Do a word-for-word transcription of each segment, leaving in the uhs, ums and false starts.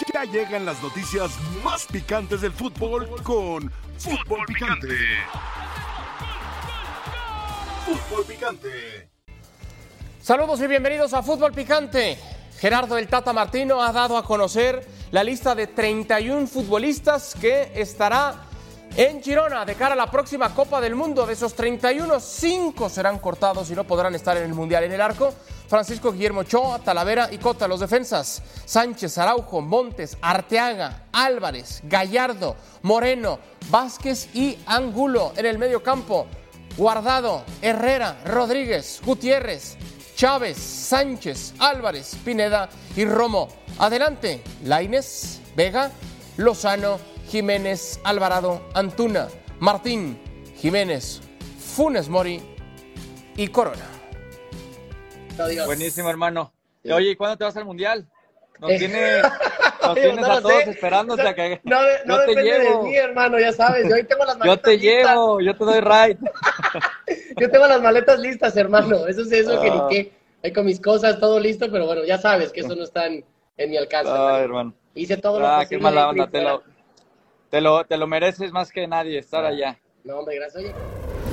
Ya llegan las noticias más picantes del fútbol con Fútbol Picante. Fútbol Picante. Saludos y bienvenidos a Fútbol Picante. Gerardo el Tata Martino ha dado a conocer la lista de treinta y uno futbolistas que estará en Girona de cara a la próxima Copa del Mundo. De esos treinta y uno, cinco serán cortados y no podrán estar en el Mundial. En el arco, Francisco Guillermo Ochoa, Talavera y Cota. Los defensas, Sánchez, Araujo, Montes, Arteaga, Álvarez, Gallardo, Moreno, Vázquez y Angulo. En el medio campo, Guardado, Herrera, Rodríguez, Gutiérrez, Chávez, Sánchez, Álvarez, Pineda y Romo. Adelante, Lainez, Vega, Lozano, Jiménez, Alvarado, Antuna, Martín, Jiménez, Funes Mori y Corona. Adiós. Buenísimo, hermano. Oye, ¿y cuándo te vas al Mundial? Nos, Eh. tiene, nos tienes no a lo todos sé. esperándote a que... No, no yo te depende llevo. de mí, hermano, ya sabes. Yo hoy tengo las Yo maletas te listas. llevo, yo te doy ride. Yo tengo las maletas listas, hermano. Eso es eso que Ah. ni qué. Ahí con mis cosas, todo listo, pero bueno, ya sabes que eso no está en, en mi alcance. Ay, hermano. Hice todo lo Ah, posible. qué mala de onda. ir Te lo, fuera. te, lo, te lo mereces más que nadie estar allá. No, hombre, gracias. Oye,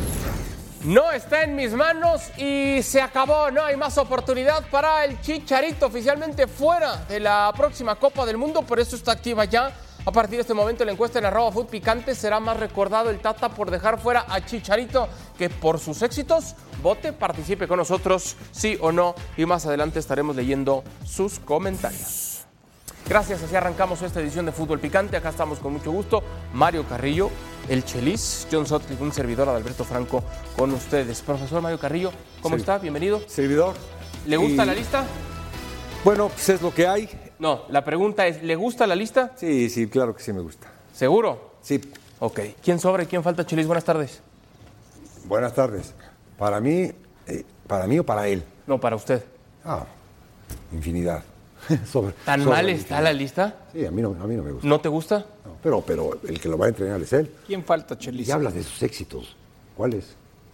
No está en mis manos y se acabó. No hay más oportunidad para el Chicharito, oficialmente fuera de la próxima Copa del Mundo. Por eso está activa ya. A partir de este momento, la encuesta en arroba Fut Picante será más recordado el Tata por dejar fuera a Chicharito que por sus éxitos. Vote, participe con nosotros, sí o no. Y más adelante estaremos leyendo sus comentarios. Gracias, así arrancamos esta edición de Fútbol Picante. Acá estamos con mucho gusto. Mario Carrillo, el Chelis, John Sotliff, un servidor, Adalberto Franco, con ustedes. Profesor Mario Carrillo, ¿cómo Sí. está? Bienvenido. Servidor. ¿Le gusta Y, la lista? Bueno, pues es lo que hay. No, la pregunta es, ¿le gusta la lista? Sí, sí, claro que sí me gusta. ¿Seguro? Sí. Ok. ¿Quién sobra y quién falta, Chelis? Buenas tardes. Buenas tardes. Para mí, eh, ¿para mí o para él? No, para usted. Ah, infinidad. Sobre- ¿Tan sobre mal la está la lista? Sí, a mí no, a mí no me gusta. ¿No te gusta? No, pero, pero el que lo va a entrenar es él. ¿Quién falta, Chelis? Y hablas de sus éxitos. ¿Cuáles?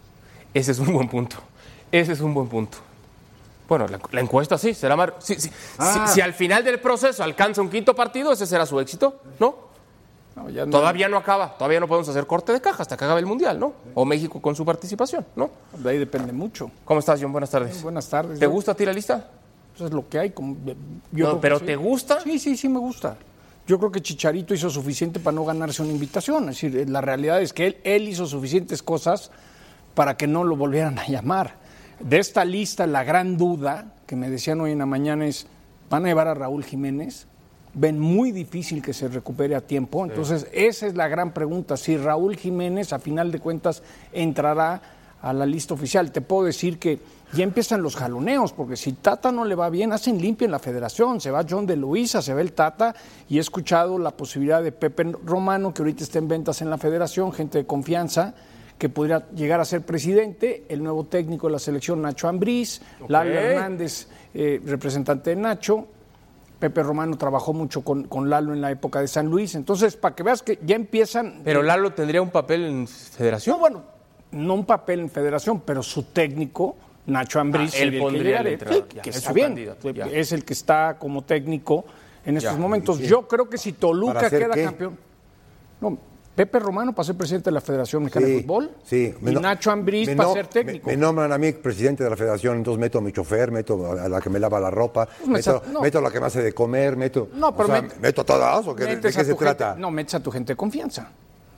Ese es un buen punto. Ese es un buen punto. Bueno, la, la encuesta sí, será más... Si, si, Ah. si, si al final del proceso alcanza un quinto partido, ese será su éxito, ¿no? No, ya no. Todavía no acaba, todavía no podemos hacer corte de caja hasta que acabe el Mundial, ¿no? O México con su participación, ¿no? De ahí depende mucho. ¿Cómo estás, John? Buenas tardes. Buenas tardes. ¿Te Yo- gusta a ti la lista? Eso es lo que hay. Como, yo No, creo que pero sí. ¿te gusta? Sí, sí, sí me gusta. Yo creo que Chicharito hizo suficiente para no ganarse una invitación. Es decir, la realidad es que él, él hizo suficientes cosas para que no lo volvieran a llamar. De esta lista, la gran duda que me decían hoy en la mañana es, ¿van a llevar a Raúl Jiménez? Ven muy difícil que se recupere a tiempo. Entonces, esa es la gran pregunta. Si Raúl Jiménez, a final de cuentas, entrará a la lista oficial. Te puedo decir que ya empiezan los jaloneos, porque si Tata no le va bien, hacen limpia en la federación. Se va John de Luisa, se va el Tata, y he escuchado la posibilidad de Pepe Romano, que ahorita está en ventas en la federación, gente de confianza, que podría llegar a ser presidente, el nuevo técnico de la selección, Nacho Ambriz, Ok. Lalo Hernández, eh, representante de Nacho. Pepe Romano trabajó mucho con, con Lalo en la época de San Luis. Entonces, para que veas que ya empiezan... Pero Lalo tendría un papel en federación. No, bueno, no un papel en federación, pero su técnico, Nacho Ambriz, Ah, él sería el que pondría llegara. al entrenador, Sí, ya, que es está su bien, candidato, ya. es el que está como técnico en estos Ya, momentos. sí. Yo creo que si Toluca ¿Para hacer queda qué? campeón... No, Pepe Romano para ser presidente de la Federación Mexicana de Fútbol, sí. y Me no- Nacho Ambriz me para no- ser técnico. Me, me nombran a mí presidente de la federación, entonces meto a mi chofer, meto a la que me lava la ropa, Pues me meto, sa- no. meto a la que me hace de comer, meto... No, pero o sea, met- ¿meto a todas o qué, de, Metes de a qué se tu gente- trata? no, metes a tu gente de confianza.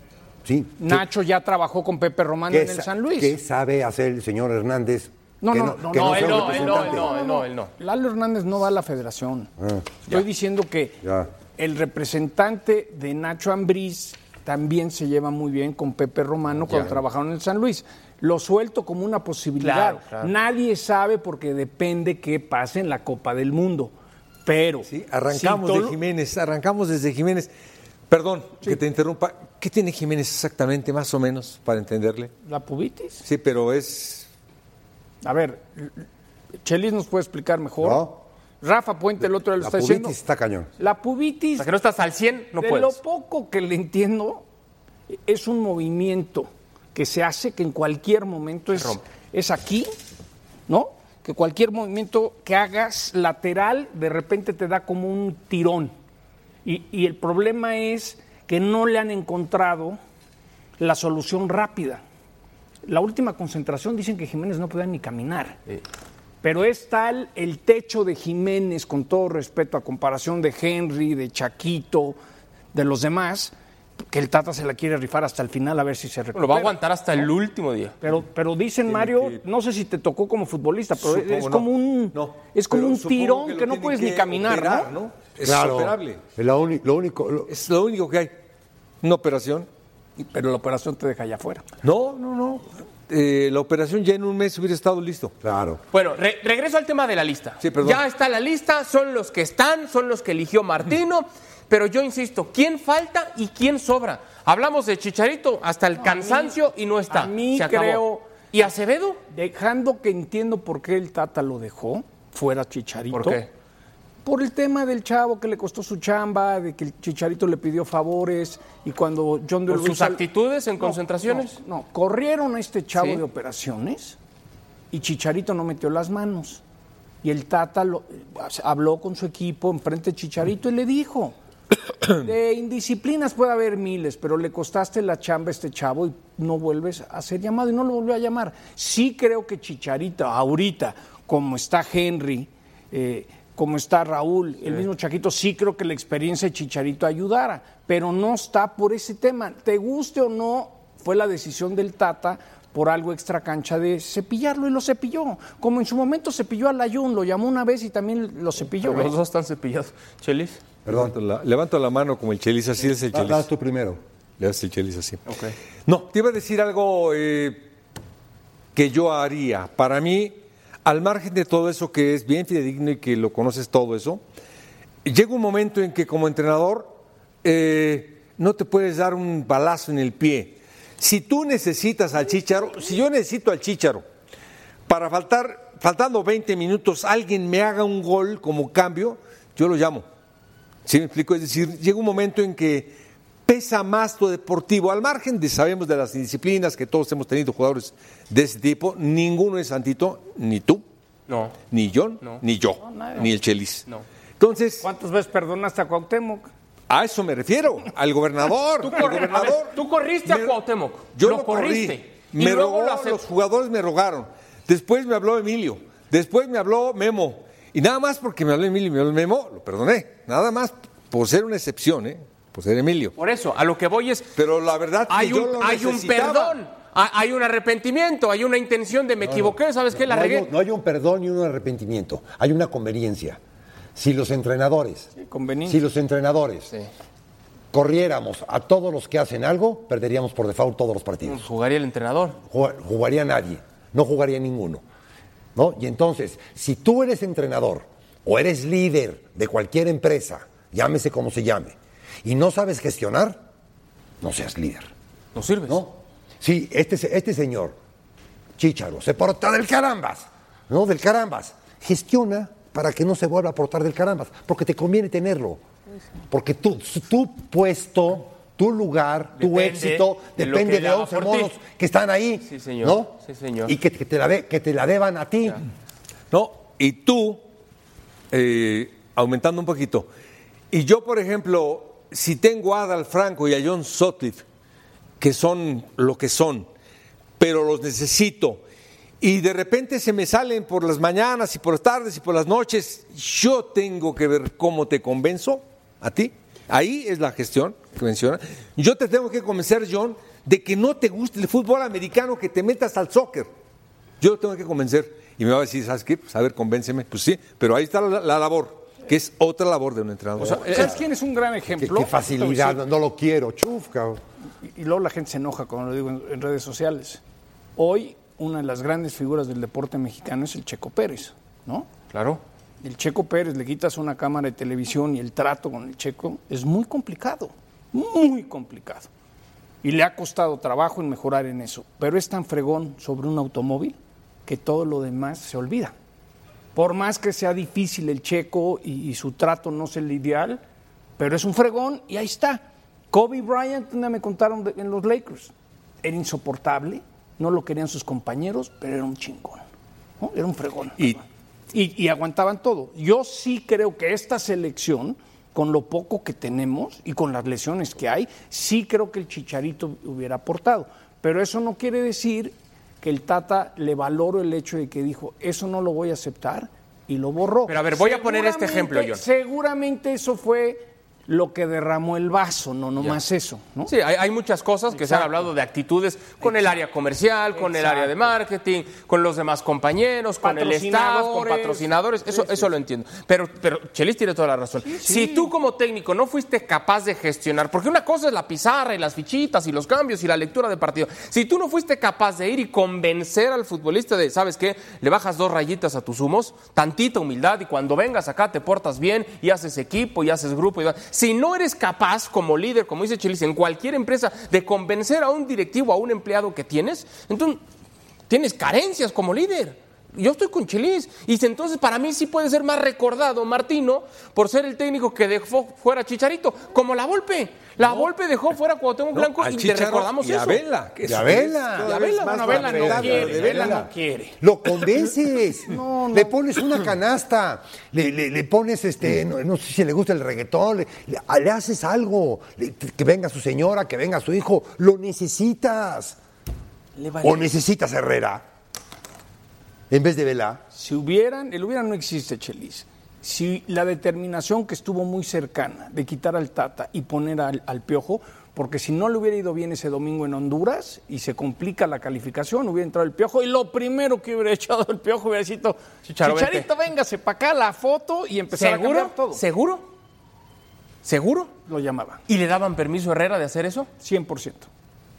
Sí. Nacho ya trabajó con Pepe Romano ¿Qué en el sa- San Luis. ¿Qué sabe hacer el señor Hernández? No, que no, no, que No, sea él un no, él no, él representante? no, él no, él no. Lalo Hernández no va a la federación. Ah, Estoy diciendo que Ya. el representante de Nacho Ambriz también se lleva muy bien con Pepe Romano cuando trabajaron en el San Luis. Lo suelto como una posibilidad. Claro, claro. Nadie sabe porque depende qué pase en la Copa del Mundo. Pero Sí, arrancamos si de Tolu- Jiménez, arrancamos desde Jiménez. Perdón que te interrumpa. ¿Qué tiene Jiménez exactamente, más o menos, para entenderle? ¿La pubitis? Sí, pero es... A ver, Chelis nos puede explicar mejor. No. Rafa Puente el otro día lo La está pubitis diciendo. está cañón. La pubitis, Hasta que no estás al cien, no de puedes. lo poco que le entiendo, es un movimiento que se hace que en cualquier momento es, rompe. es aquí, ¿no? Que cualquier movimiento que hagas lateral, de repente te da como un tirón. Y, y el problema es que no le han encontrado la solución rápida. La última concentración dicen que Jiménez no podía ni caminar. Sí. Pero es tal el techo de Jiménez, con todo respeto a comparación de Henry, de Chaquito, de los demás, que el Tata se la quiere rifar hasta el final a ver si se recupera. Lo va a aguantar hasta el último día. Pero, pero dicen, tiene Mario, que... no sé si te tocó como futbolista, pero supongo es como no. un, no. Es como un tirón que, que no puedes que ni caminar, operar, ¿no? ¿no? Es claro, operable. Es lo, uni- lo único, lo... Es lo único que hay. Una operación. Pero la operación te deja allá afuera. No, no, no. Eh, la operación ya en un mes hubiera estado listo. Claro. Bueno, re- regreso al tema de la lista. Sí, perdón. Ya está la lista, son los que están, son los que eligió Martino, pero yo insisto, ¿quién falta y quién sobra? Hablamos de Chicharito hasta el cansancio mí, y no está. A mí Se acabó. creo... ¿Y Acevedo? Dejando que entiendo por qué el Tata lo dejó, fuera Chicharito. ¿Por qué? Por el tema del chavo que le costó su chamba, de que el Chicharito le pidió favores y cuando John de ¿Por Luis sus actitudes en no, concentraciones? No, no, corrieron a este chavo ¿Sí? de operaciones y Chicharito no metió las manos. Y el Tata lo, habló con su equipo enfrente de Chicharito y le dijo, de indisciplinas puede haber miles, pero le costaste la chamba a este chavo y no vuelves a ser llamado, y no lo volvió a llamar. Sí creo que Chicharito, ahorita, como está Henry, eh, como está Raúl, el sí. mismo Chaquito, sí creo que la experiencia de Chicharito ayudara, pero no está por ese tema. Te guste o no, fue la decisión del Tata por algo extra cancha de cepillarlo y lo cepilló. Como en su momento cepilló a Layún, lo llamó una vez y también lo cepilló. Pero los dos están cepillados. ¿Chelis? Perdón, levanto la, levanto la mano como el Chelis, así es el Chelis. Das tú primero. Le das el Chelis así. Okay. No, te iba a decir algo eh, que yo haría. Para mí, al margen de todo eso que es bien fidedigno y que lo conoces todo eso, llega un momento en que como entrenador eh, no te puedes dar un balazo en el pie. Si tú necesitas al Chícharo, si yo necesito al Chícharo para faltar, faltando veinte minutos, alguien me haga un gol como cambio, yo lo llamo. ¿Sí me explico? Es decir, llega un momento en que pesa más lo deportivo, al margen de, sabemos de las indisciplinas que todos hemos tenido jugadores de ese tipo, ninguno es santito, ni tú, no, ni John, no. ni yo, no, ni el Chelis. No. Entonces, ¿cuántas veces perdonaste a Cuauhtémoc? A eso me refiero, al gobernador. Tú, al corri- gobernador. a ver, tú corriste me, a Cuauhtémoc. Yo lo, lo corriste. Corrí. Y Me luego rogó, lo aceptó. los jugadores me rogaron. Después me habló Emilio. Después me habló Memo. Y nada más porque me habló Emilio y me habló Memo, lo perdoné. Nada más por ser una excepción, ¿eh? Por ser Emilio. Por eso, a lo que voy es... Pero la verdad que hay yo un, lo hay un necesitaba. perdón, hay un arrepentimiento, hay una intención de me No, equivoqué, no, ¿sabes qué? La no regué. hay, no hay un perdón ni un arrepentimiento, hay una conveniencia. Si los entrenadores, Sí, si los entrenadores Sí. corriéramos a todos los que hacen algo, perderíamos por default todos los partidos. Jugaría el entrenador. Jug- Jugaría nadie, no jugaría ninguno. ¿No? Y entonces, si tú eres entrenador o eres líder de cualquier empresa, llámese como se llame, y no sabes gestionar, no seas líder. No sirves. ¿No? Sí, este, este señor, Chícharo, se porta del carambas, ¿no? Del carambas. Gestiona para que no se vuelva a portar del carambas, porque te conviene tenerlo. Porque tu, tu puesto, tu lugar, tu Depende éxito, de lo depende que de haga once por ti. monos que están ahí, Sí, señor. ¿no? Sí, señor. Y que, que, te la de, que te la deban a ti. No, y tú, eh, aumentando un poquito, y yo, por ejemplo, si tengo a Adal Franco y a John Sutcliffe, que son lo que son, pero los necesito, y de repente se me salen por las mañanas y por las tardes y por las noches, yo tengo que ver cómo te convenzo a ti. Ahí es la gestión que menciona. Yo te tengo que convencer, John, de que no te guste el fútbol americano, que te metas al soccer. Yo lo tengo que convencer. Y me va a decir, ¿sabes qué? Pues a ver, convénceme. Pues sí, pero ahí está la, la labor, que es otra labor de un entrenador. O sea, ¿sabes quién es un gran Qué, ejemplo? qué facilidad, no, no lo quiero, chuf, cabrón. Y, y luego la gente se enoja cuando lo digo en, en redes sociales. Hoy, una de las grandes figuras del deporte mexicano es el Checo Pérez, ¿no? Claro. El Checo Pérez, le quitas una cámara de televisión y el trato con el Checo es muy complicado, muy complicado. Y le ha costado trabajo en mejorar en eso. Pero es tan fregón sobre un automóvil que todo lo demás se olvida. Por más que sea difícil el Checo y, y su trato no es el ideal, pero es un fregón y ahí está. Kobe Bryant, me contaron de, en los Lakers, era insoportable, no lo querían sus compañeros, pero era un chingón, ¿no? Era un fregón. Y Y, y aguantaban todo. Yo sí creo que esta selección con lo poco que tenemos y con las lesiones que hay, sí creo que el Chicharito hubiera aportado. Pero eso no quiere decir que el Tata le valoro el hecho de que dijo, eso no lo voy a aceptar, y lo borró. Pero a ver, voy a poner este ejemplo, John. Seguramente eso fue lo que derramó el vaso, no nomás eso, ¿no? Sí, hay, hay muchas cosas que Exacto. se han hablado de actitudes con Exacto. el área comercial, con Exacto. el área de marketing, con los demás compañeros, con el staff, con patrocinadores, eso, sí, sí. eso lo entiendo. Pero, pero Chelis tiene toda la razón. Sí, sí. Si tú como técnico no fuiste capaz de gestionar, porque una cosa es la pizarra y las fichitas y los cambios y la lectura de partido, si tú no fuiste capaz de ir y convencer al futbolista de, ¿sabes qué? Le bajas dos rayitas a tus humos, tantita humildad, y cuando vengas acá te portas bien y haces equipo y haces grupo y si no eres capaz como líder, como dice Chelis, en cualquier empresa, de convencer a un directivo, a un empleado que tienes, entonces tienes carencias como líder. Yo estoy con Chelis. Y entonces para mí sí puede ser más recordado Martino por ser el técnico que dejó fuera a Chicharito, como la Volpe. La no. Volpe dejó fuera a Cuauhtémoc no, Blanco y te recordamos y eso. A Vela. Y a Vela. Y a Vela. No, Vela no quiere. Vela no quiere. Lo convences. no, no. Le pones una canasta. Le, le, le pones, este, no, no sé si le gusta el reggaetón. Le, le, le haces algo. Le, que venga su señora, que venga su hijo. Lo necesitas. O necesitas Herrera. En vez de Vela. Si hubieran, el hubiera no existe, Chelis. Si la determinación que estuvo muy cercana de quitar al Tata y poner al, al Piojo, porque si no le hubiera ido bien ese domingo en Honduras y se complica la calificación, hubiera entrado el Piojo y lo primero que hubiera echado el Piojo hubiera sido Chicharo, Chicharito, véngase para acá la foto y empezar a cambiar todo. ¿Seguro? ¿Seguro? Lo llamaban. ¿Y le daban permiso a Herrera de hacer eso? cien por ciento.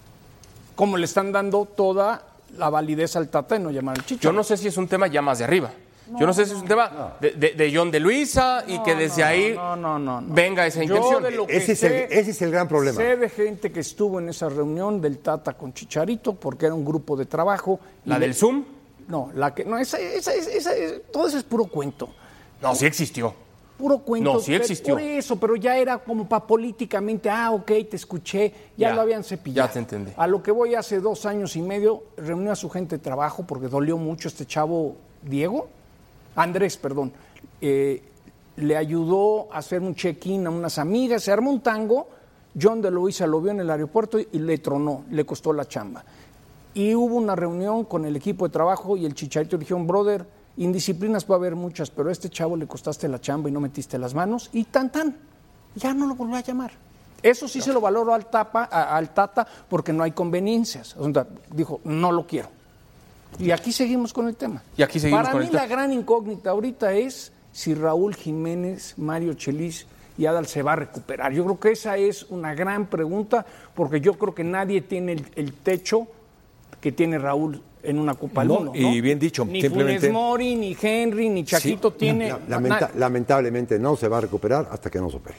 Como le están dando toda la validez al Tata de no llamar al Chicharo. Yo no sé si es un tema ya más de arriba. No, Yo no sé si es un tema no. de, de, de John de Luisa y no, que desde no, ahí no, no, no, no. venga esa intención. Ese es, el, ese es el gran problema. Sé de gente que estuvo en esa reunión del Tata con Chicharito porque era un grupo de trabajo. ¿La del Zoom? No, la que no esa, esa, esa, esa todo eso es puro cuento. No, sí existió. Puro cuento. No, sí existió. Por eso, pero ya era como para políticamente, ah, ok, te escuché, ya, ya lo habían cepillado. Ya te entendí. A lo que voy hace dos años y medio, reunió a su gente de trabajo porque dolió mucho este chavo Diego, Andrés, perdón, eh, le ayudó a hacer un check-in a unas amigas, se armó un tango, John de Luisa lo vio en el aeropuerto y, y le tronó, le costó la chamba. Y hubo una reunión con el equipo de trabajo y el Chicharito le dijeron, brother, indisciplinas va a haber muchas, pero a este chavo le costaste la chamba y no metiste las manos, y tan tan, ya no lo volvió a llamar. Eso sí no. se lo valoro al, tapa, a, al Tata porque no hay conveniencias. O sea, dijo, no lo quiero. Y aquí seguimos con el tema. Y aquí seguimos Para con mí el tema. la gran incógnita ahorita es si Raúl Jiménez, Mario Chelis y Adal se va a recuperar. Yo creo que esa es una gran pregunta porque yo creo que nadie tiene el, el techo que tiene Raúl en una Copa del Mundo. No, y bien dicho, ni simplemente... Funes Mori, ni Henry, ni Chaquito sí, tiene... la, lamenta, lamentablemente no se va a recuperar hasta que no se opere.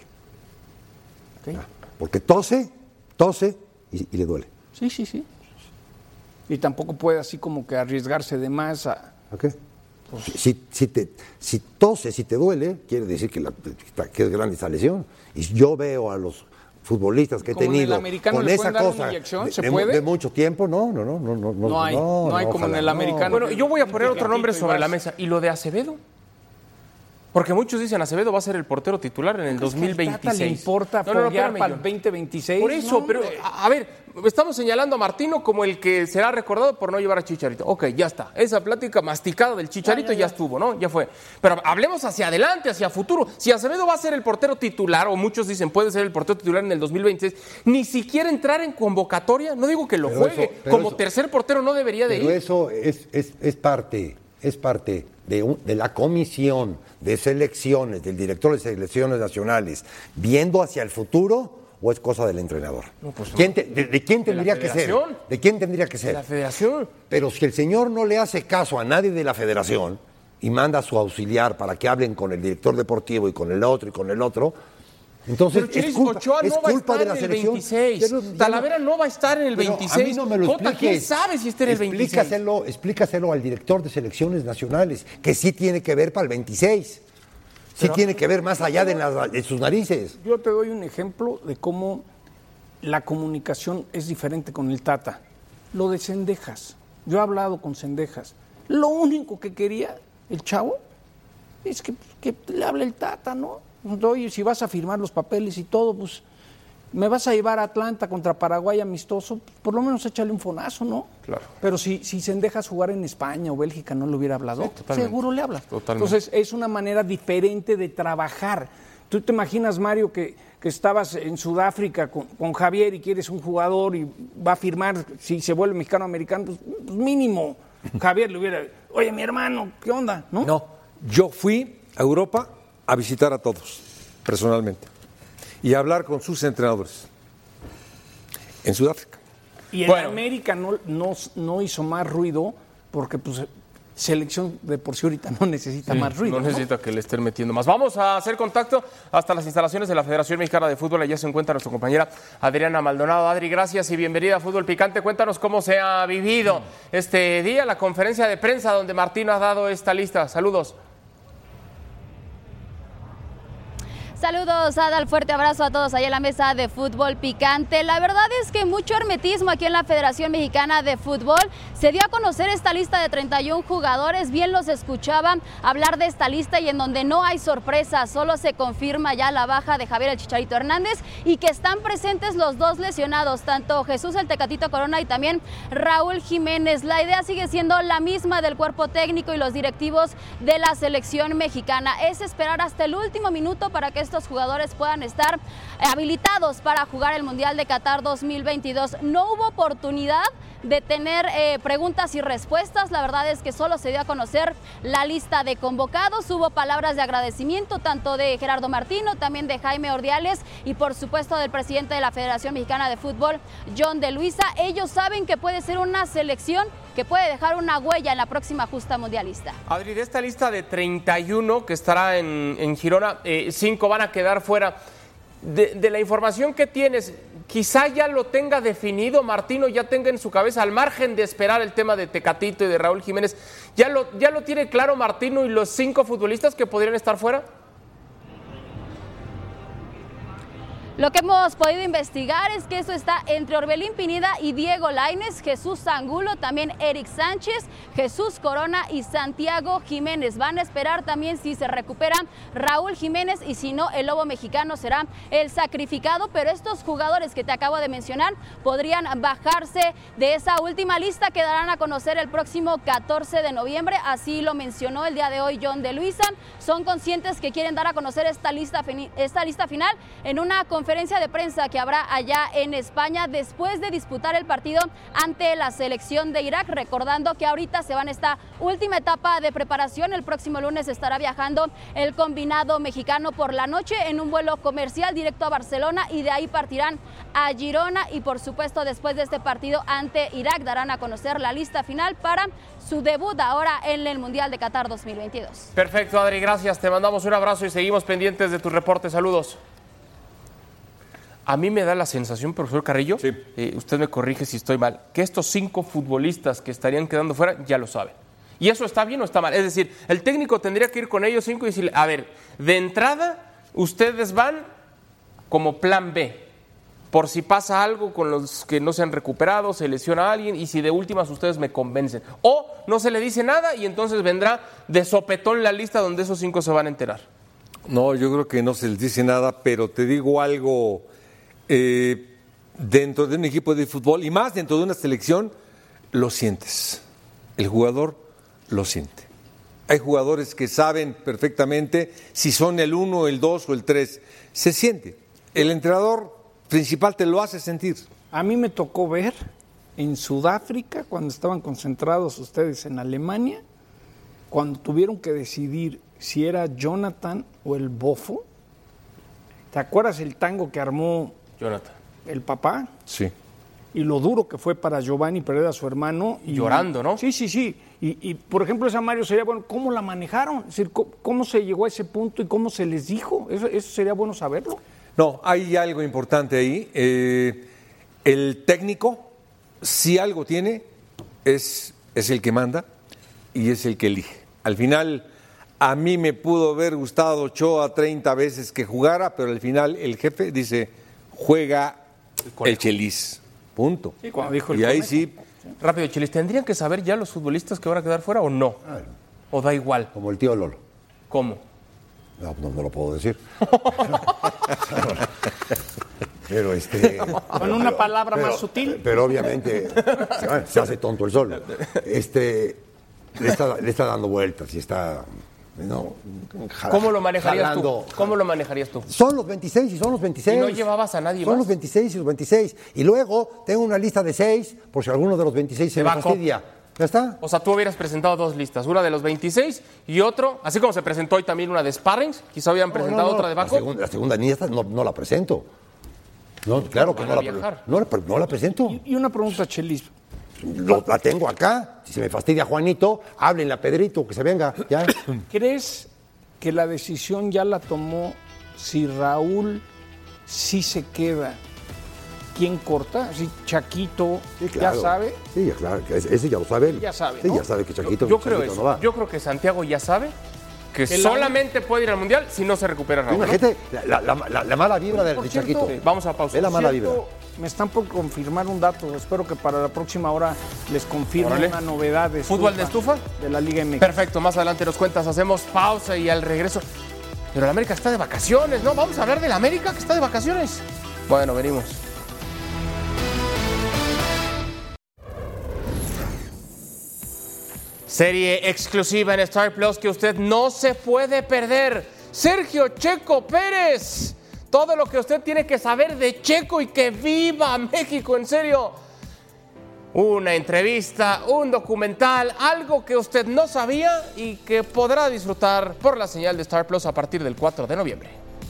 Okay. Porque tose, tose y, y le duele. Sí, sí, sí. Y tampoco puede así como que arriesgarse de más a... ¿A qué? Pues, si, si, te, si tose, si te duele, quiere decir que, la, que es grande esa lesión. Y yo veo a los futbolistas que he tenido con esa cosa inyección, ¿se de, puede? de mucho tiempo, no, no, no, no, no, no hay, no, no hay no, como ojalá, en el americano. Bueno, yo voy a poner otro nombre sobre la mesa. ¿Y lo de Acevedo? Porque muchos dicen Acevedo va a ser el portero titular en el dos mil veintiséis. ¿Le importa no, no, no, para el veinte veintiséis? Por eso, no, pero a, a ver, estamos señalando a Martino como el que será recordado por no llevar a Chicharito. Ok, ya está. Esa plática masticada del Chicharito ya, ya, ya. ya estuvo, ¿no? Ya fue. Pero hablemos hacia adelante, hacia futuro. Si Acevedo va a ser el portero titular, o muchos dicen puede ser el portero titular en el dos mil veintiséis, ni siquiera entrar en convocatoria, no digo que lo pero juegue, eso, como eso, tercer portero no debería de pero ir. Pero eso es, es, es parte, es parte de, un, de la comisión de selecciones, del director de selecciones nacionales, viendo hacia el futuro, o es cosa del entrenador. No, pues no. ¿Quién te, de, ¿De quién tendría que ser? ¿De quién tendría que ser? De la federación. Pero si el señor no le hace caso a nadie de la federación y manda a su auxiliar para que hablen con el director deportivo y con el otro y con el otro, entonces pero, es culpa, Ochoa es no culpa va a de la estar en selección. el veintiséis. Pero, Talavera no va a estar en el veintiséis. A mí no me lo Jota, ¿quién sabe si está en el veintiséis? Explícaselo, explícaselo al director de selecciones nacionales, que sí tiene que ver para el veintiséis. Sí pero, tiene que ver más allá de, las, de sus narices. Yo te doy un ejemplo de cómo la comunicación es diferente con el Tata. Lo de Cendejas. Yo he hablado con Cendejas. Lo único que quería el chavo es que, que le hable el Tata, ¿no? Oye, si vas a firmar los papeles y todo, pues me vas a llevar a Atlanta contra Paraguay amistoso, pues, por lo menos échale un fonazo, ¿no? Claro. Pero si, si se dejas jugar en España o Bélgica, no le hubiera hablado, Sí, seguro le hablas. Totalmente. Entonces, es una manera diferente de trabajar. Tú te imaginas, Mario, que, que estabas en Sudáfrica con, con Javier y quieres un jugador y va a firmar, si se vuelve mexicano-americano, pues, pues mínimo. Javier le hubiera, oye, mi hermano, ¿qué onda? ¿No? No, yo fui a Europa a visitar a todos, personalmente, y a hablar con sus entrenadores en Sudáfrica. Y en Bueno. América no, no, no hizo más ruido porque pues selección de por sí ahorita no necesita más ruido. No necesita que le estén metiendo más. Vamos a hacer contacto hasta las instalaciones de la Federación Mexicana de Fútbol. Allá se encuentra nuestra compañera Adriana Maldonado. Adri, gracias y bienvenida a Fútbol Picante. Cuéntanos cómo se ha vivido este día, la conferencia de prensa donde Martino ha dado esta lista. Saludos. Saludos, Adal, fuerte abrazo a todos allá en la mesa de Fútbol Picante. La verdad es que mucho hermetismo aquí en la Federación Mexicana de Fútbol. Se dio a conocer esta lista de treinta y un jugadores, bien los escuchaban hablar de esta lista y en donde no hay sorpresa, solo se confirma ya la baja de Javier el Chicharito Hernández y que están presentes los dos lesionados, tanto Jesús el Tecatito Corona y también Raúl Jiménez. La idea sigue siendo la misma del cuerpo técnico y los directivos de la selección mexicana, es esperar hasta el último minuto para que estos jugadores puedan estar habilitados para jugar el Mundial de Qatar dos mil veintidós. No hubo oportunidad de tener eh, preguntas y respuestas, la verdad es que solo se dio a conocer la lista de convocados, hubo palabras de agradecimiento tanto de Gerardo Martino, también de Jaime Ordiales y por supuesto del presidente de la Federación Mexicana de Fútbol, John de Luisa. Ellos saben que puede ser una selección que puede dejar una huella en la próxima justa mundialista. Adri, de esta lista de treinta y uno que estará en, en Girona, eh, cinco van a quedar fuera. De, de la información que tienes, quizá ya lo tenga definido Martino, ya tenga en su cabeza, al margen de esperar el tema de Tecatito y de Raúl Jiménez, ¿ya lo, ya lo tiene claro Martino y los cinco futbolistas que podrían estar fuera? Lo que hemos podido investigar es que eso está entre Orbelín Pineda y Diego Lainez, Jesús Angulo, también Eric Sánchez, Jesús Corona y Santiago Jiménez. Van a esperar también si se recupera Raúl Jiménez y si no, el Lobo Mexicano será el sacrificado, pero estos jugadores que te acabo de mencionar podrían bajarse de esa última lista que darán a conocer el próximo catorce de noviembre, así lo mencionó el día de hoy John de Luisa. Son conscientes que quieren dar a conocer esta lista, esta lista final en una conferencia conferencia de prensa que habrá allá en España después de disputar el partido ante la selección de Irak, recordando que ahorita se va en esta última etapa de preparación. El próximo lunes estará viajando el combinado mexicano por la noche en un vuelo comercial directo a Barcelona y de ahí partirán a Girona y por supuesto después de este partido ante Irak darán a conocer la lista final para su debut ahora en el Mundial de Qatar dos mil veintidós. Perfecto, Adri, gracias, te mandamos un abrazo y seguimos pendientes de tus reportes. Saludos. A mí me da la sensación, profesor Carrillo, sí. eh, usted me corrige si estoy mal, que estos cinco futbolistas que estarían quedando fuera ya lo saben. ¿Y eso está bien o está mal? Es decir, el técnico tendría que ir con ellos cinco y decirle, a ver, de entrada, ustedes van como plan B, por si pasa algo con los que no se han recuperado, se lesiona a alguien y si de últimas ustedes me convencen. O no se le dice nada y entonces vendrá de sopetón la lista donde esos cinco se van a enterar. No, yo creo que no se les dice nada, pero te digo algo... Eh, dentro de un equipo de fútbol y más dentro de una selección, lo sientes. El jugador lo siente. Hay jugadores que saben perfectamente si son el uno, el dos o el tres. Se siente. El entrenador principal te lo hace sentir. A mí me tocó ver en Sudáfrica, cuando estaban concentrados ustedes en Alemania, cuando tuvieron que decidir si era Jonathan o el Bofo. ¿Te acuerdas el tango que armó Jonathan, el papá? Sí. Y lo duro que fue para Giovanni Pereda, su hermano. Y, llorando, ¿no? Sí, sí, sí. Y, y, por ejemplo, esa Mario sería bueno, ¿cómo la manejaron? Es decir, ¿cómo, cómo se llegó a ese punto y cómo se les dijo? Eso, eso sería bueno saberlo. No, hay algo importante ahí. Eh, el técnico, si algo tiene, es, es el que manda y es el que elige. Al final, a mí me pudo haber gustado Ochoa treinta veces que jugara, pero al final el jefe dice... juega el, el Chelis, punto. Sí, cuando dijo el y ahí conejo. sí. Rápido, Chelis, ¿tendrían que saber ya los futbolistas que van a quedar fuera o no? Ah, ¿O da igual? como el tío Lolo. ¿Cómo? No, no, no lo puedo decir. Pero este. Con una palabra pero, más sutil. Pero obviamente se, se hace tonto el sol. Este le está, le está dando vueltas y está. No, jala, ¿Cómo lo manejarías jalando, tú? ¿Cómo lo manejarías tú? Son los veintiséis y son los veintiséis. ¿Y no llevabas a nadie son más? Son los veintiséis y los veintiséis. Y luego tengo una lista de seis, por si alguno de los veintiséis se me fastidia. ¿Ya está? O sea, tú hubieras presentado dos listas, una de los veintiséis y otro, así como se presentó hoy también una de sparrings, quizá hubieran presentado no, no, no. otra de backup. La segunda, la segunda lista no, no la presento. No, claro que no la, no, la, no la presento. Y, y una pregunta, Chelis. Lo, la tengo acá. Si se me fastidia Juanito, háblenle a Pedrito, que se venga. ¿Ya? ¿Crees que la decisión ya la tomó si Raúl sí se queda? ¿Quién corta? Si Chaquito sí, claro. ya sabe. Sí, claro, ese ya lo sabe él. Ya sabe, Sí, ¿no? ya sabe que Chaquito, yo, yo creo Chaquito eso. no va. Yo creo que Santiago ya sabe que el solamente año... puede ir al Mundial si no se recupera Raúl. Imagínate ¿no? la, la, la, la mala vibra de, de Chaquito. Sí, vamos a pausa. Es la mala cierto, vibra. Me están por confirmar un dato. Espero que para la próxima hora les confirme Órale. una novedad de ¿Fútbol de estufa? De la Liga M X. Perfecto, más adelante nos cuentas. Hacemos pausa y al regreso. Pero el América está de vacaciones, ¿no? Vamos a hablar del América que está de vacaciones. Bueno, venimos. Serie exclusiva en Star Plus que usted no se puede perder. Sergio Checo Pérez. Todo lo que usted tiene que saber de Checo y que viva México, en serio. Una entrevista, un documental, algo que usted no sabía y que podrá disfrutar por la señal de Star Plus a partir del cuatro de noviembre.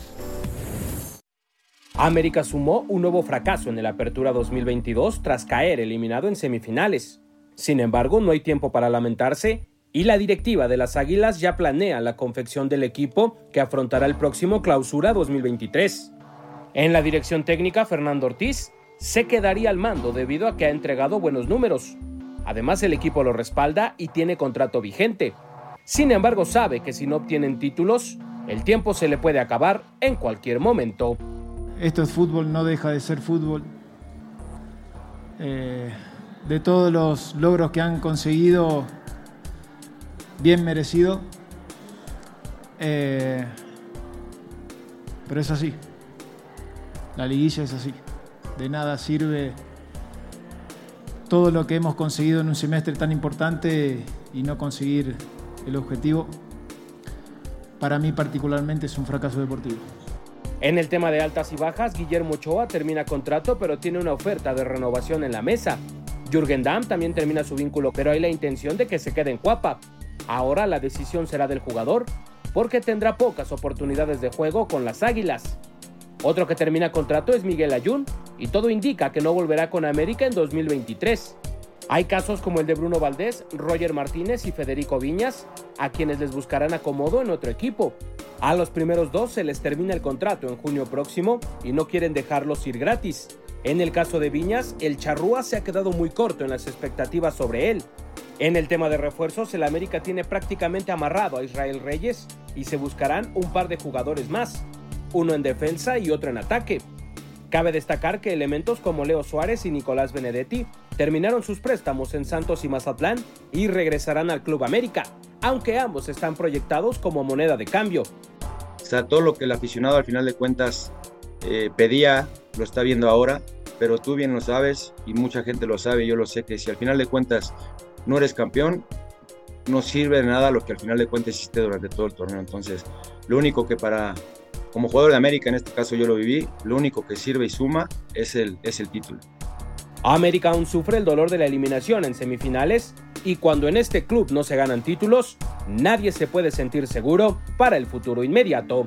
América sumó un nuevo fracaso en el Apertura dos mil veintidós tras caer eliminado en semifinales. Sin embargo, no hay tiempo para lamentarse y la directiva de las Águilas ya planea la confección del equipo que afrontará el próximo Clausura dos mil veintitrés. En la dirección técnica, Fernando Ortiz se quedaría al mando debido a que ha entregado buenos números. Además, el equipo lo respalda y tiene contrato vigente. Sin embargo, sabe que si no obtienen títulos, el tiempo se le puede acabar en cualquier momento. Esto es fútbol, no deja de ser fútbol. Eh, de todos los logros que han conseguido, bien merecido, eh, pero es así, la liguilla es así, de nada sirve todo lo que hemos conseguido en un semestre tan importante y no conseguir el objetivo. Para mí particularmente es un fracaso deportivo. En el tema de altas y bajas, Guillermo Ochoa termina contrato pero tiene una oferta de renovación en la mesa. Jürgen Damm también termina su vínculo, pero hay la intención de que se quede en Cuapa. Ahora la decisión será del jugador, porque tendrá pocas oportunidades de juego con las Águilas. Otro que termina contrato es Miguel Ayun, y todo indica que no volverá con América en dos mil veintitrés. Hay casos como el de Bruno Valdés, Roger Martínez y Federico Viñas, a quienes les buscarán acomodo en otro equipo. A los primeros dos se les termina el contrato en junio próximo y no quieren dejarlos ir gratis. En el caso de Viñas, el charrúa se ha quedado muy corto en las expectativas sobre él. En el tema de refuerzos, el América tiene prácticamente amarrado a Israel Reyes y se buscarán un par de jugadores más, uno en defensa y otro en ataque. Cabe destacar que elementos como Leo Suárez y Nicolás Benedetti terminaron sus préstamos en Santos y Mazatlán y regresarán al Club América, aunque ambos están proyectados como moneda de cambio. O sea, todo lo que el aficionado al final de cuentas eh, pedía, lo está viendo ahora, pero tú bien lo sabes y mucha gente lo sabe, yo lo sé, que si al final de cuentas no eres campeón, no sirve de nada lo que al final de cuentas hiciste durante todo el torneo. Entonces, lo único que para, como jugador de América, en este caso yo lo viví, lo único que sirve y suma es el, es el título. América aún sufre el dolor de la eliminación en semifinales y cuando en este club no se ganan títulos, nadie se puede sentir seguro para el futuro inmediato.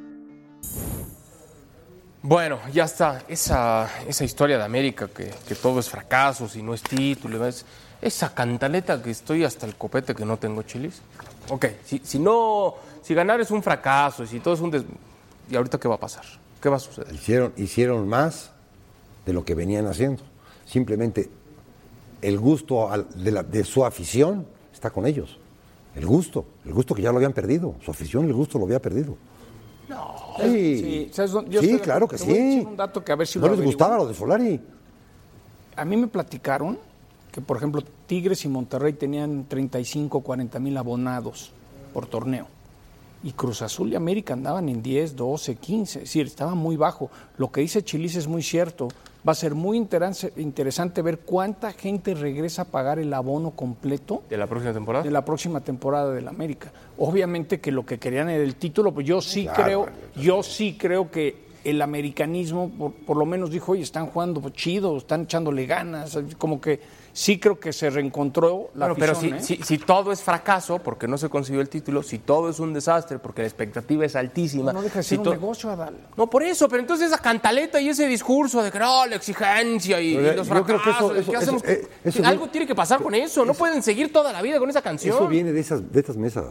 Bueno, ya está esa, esa historia de América, que, que todo es fracasos y no es título, es, esa cantaleta que estoy hasta el copete que no tengo chilis. Ok, si, si no, si ganar es un fracaso y si todo es un des... ¿Y ahorita qué va a pasar? ¿Qué va a suceder? Hicieron, hicieron más de lo que venían haciendo. Simplemente el gusto al, de, la, de su afición está con ellos. El gusto, el gusto que ya lo habían perdido. Su afición, el gusto lo había perdido. No. Sí, sí, yo sí claro que sí. Un dato que a ver si no lo les averiguo. gustaba lo de Solari. A mí me platicaron que, por ejemplo, Tigres y Monterrey tenían treinta y cinco, cuarenta mil abonados por torneo. y Cruz Azul y América andaban en diez, doce, quince, es decir, estaba muy bajo. Lo que dice Chelis es muy cierto. Va a ser muy interesante ver cuánta gente regresa a pagar el abono completo de la próxima temporada de la próxima temporada del América. Obviamente que lo que querían era el título, pues yo sí claro, creo, yo sí creo que el americanismo por, por lo menos dijo, oye, están jugando chido, están echándole ganas, como que sí creo que se reencontró la bueno, afición. Pero si, ¿eh? si, si todo es fracaso porque no se consiguió el título, si todo es un desastre porque la expectativa es altísima. No, no deja de si ser un to... negocio, Adal. No, por eso, pero entonces esa cantaleta y ese discurso de que no, la exigencia y, y los fracasos, que eso, eso, ¿qué hacemos? Eso, eso, eso algo viene, tiene que pasar con eso, no pueden seguir toda la vida con esa canción. Eso viene de esas, de estas mesas.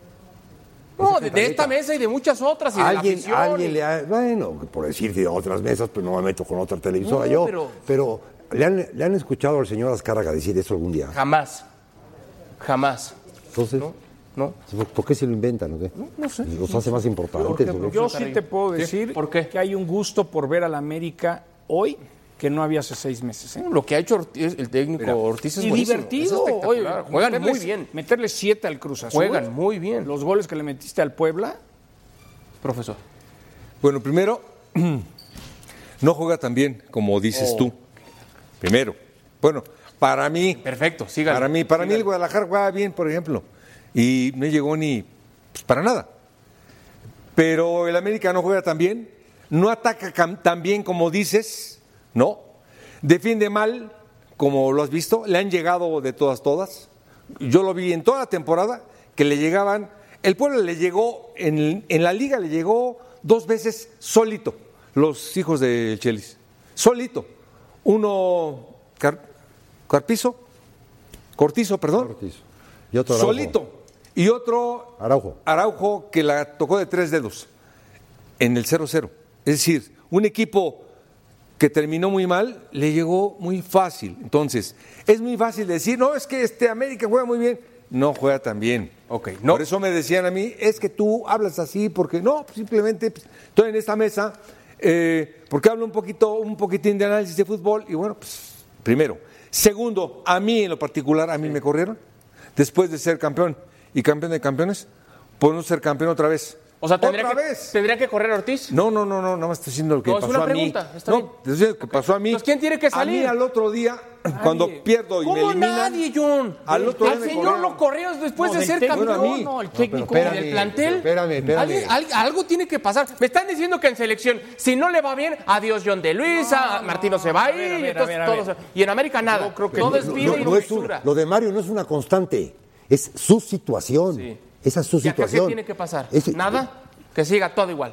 No, de, de esta mesa y de muchas otras y alguien, de la afición. Alguien le ha, bueno, por decir de otras mesas, pero no me meto con otra televisora no, yo, pero, pero ¿le, han, ¿le han escuchado al señor Azcárraga decir eso algún día? Jamás, jamás. Entonces, ¿no? ¿No? ¿Por qué se lo inventan? ¿O qué? No, no sé. ¿Los hace más importantes? Porque, yo sí te puedo decir ¿Por qué? que hay un gusto por ver al América hoy que no había hace seis meses. ¿eh? Lo que ha hecho Ortiz, el técnico Mira, Ortiz es y buenísimo, divertido. Es Oye, juegan meterles, muy bien. Meterle siete al Cruz Azul. Juegan muy bien. Los goles que le metiste al Puebla. Profesor. Bueno, primero, no juega tan bien como dices oh. tú. Primero. Bueno, para mí. Perfecto, síganlo. Para mí, para síganlo. mí el Guadalajara juega bien, por ejemplo. Y no llegó ni pues, para nada. Pero el América no juega tan bien. No ataca tan bien como dices. No. Defiende mal, como lo has visto. Le han llegado de todas, todas. Yo lo vi en toda la temporada que le llegaban. El Puebla le llegó, en, en la liga le llegó dos veces solito, los hijos de Chelis. Solito. Uno, Car, Carpizo, Cortizo, perdón. Cortizo. Y otro Araujo. Solito. Y otro, Araujo. Araujo, que la tocó de tres dedos en el cero cero. Es decir, un equipo que terminó muy mal, le llegó muy fácil. Entonces, es muy fácil decir, no, es que este América juega muy bien. No juega tan bien. Okay, no. Por eso me decían a mí, es que tú hablas así, porque no, simplemente pues, estoy en esta mesa, eh, porque hablo un poquito, un poquitín de análisis de fútbol, y bueno, pues, primero. Segundo, a mí en lo particular, a mí sí. me corrieron, después de ser campeón y campeón de campeones, por no ser campeón otra vez. O sea, ¿tendría, ¿Otra que, vez? ¿tendría que correr Ortiz? No, no, no, no, nada más estoy diciendo lo que no, pasó es una a pregunta, mí. Está no, bien. es lo que pasó a mí. Entonces, ¿quién tiene que salir? A mí al otro día, nadie. Cuando pierdo y me eliminan. nadie, John? Al otro Al día señor lo corrieron después no, de ser técnico, campeón. Bueno, no, el técnico no, del plantel. Espérame, espérame. ¿Alguien, al, algo tiene que pasar. Me están diciendo que en selección, si no le va bien, adiós John de Luisa, no, Martino se va a ir, a ver, a ver, entonces, a ver, a ver. Todos, y en América nada. Creo que todo es vida no, y no es un, Lo de Mario no es una constante, es su situación. Sí. Esa es su ¿Y situación. ¿Qué tiene que pasar? Es, ¿Nada? Que siga todo igual.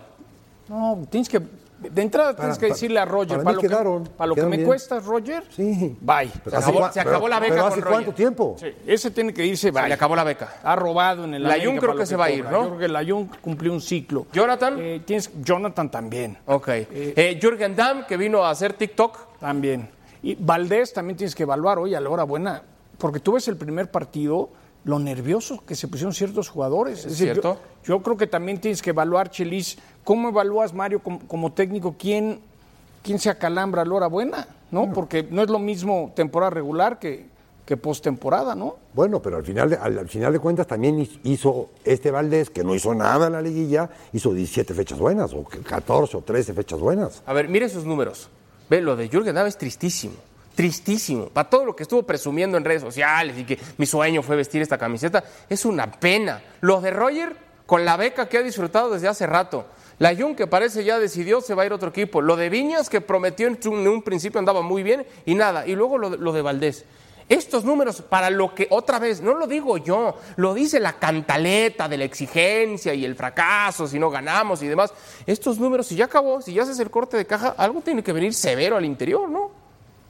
No, tienes que, de entrada tienes para, que decirle a Roger, para, para lo, quedaron, que, para lo que me bien. cuesta, Roger, sí. bye. Se acabó, hace, se acabó pero, la beca pero con ¿hace Roger. cuánto tiempo? Sí, ese tiene que irse, bye. Se le acabó la beca. Ha robado en el La Jun creo que, que se va a ir, ¿no? Yo creo que la Jun cumplió un ciclo. ¿Jonathan? Eh, tienes, Jonathan también. Ok. Eh, eh, Jürgen Damm, que vino a hacer TikTok. También. Y Valdés también tienes que evaluar, oye, a la hora buena, porque tú ves el primer partido, lo nervioso que se pusieron ciertos jugadores. Es, ¿Es decir, cierto? Yo, yo creo que también tienes que evaluar, Chelis, ¿cómo evalúas, Mario, como, como técnico, quién, quién se acalambra a la hora buena? ¿No? No. Porque no es lo mismo temporada regular que, que postemporada, ¿no? Bueno, pero al final, de, al, al final de cuentas también hizo este Valdés, que no hizo nada en la liguilla, hizo diecisiete fechas buenas, o catorce o trece fechas buenas. A ver, mire sus números. Ve, lo de Jürgen Damm es tristísimo. Tristísimo. Para todo lo que estuvo presumiendo en redes sociales y que mi sueño fue vestir esta camiseta, es una pena. Lo de Roger, con la beca que ha disfrutado desde hace rato. La Jun, que parece ya decidió, se va a ir a otro equipo. Lo de Viñas, que prometió en un, en un principio andaba muy bien y nada. Y luego lo, lo de Valdés. Estos números, para lo que, otra vez, no lo digo yo, lo dice la cantaleta de la exigencia y el fracaso, si no ganamos y demás. Estos números, si ya acabó, si ya se hace el corte de caja, algo tiene que venir severo al interior, ¿no?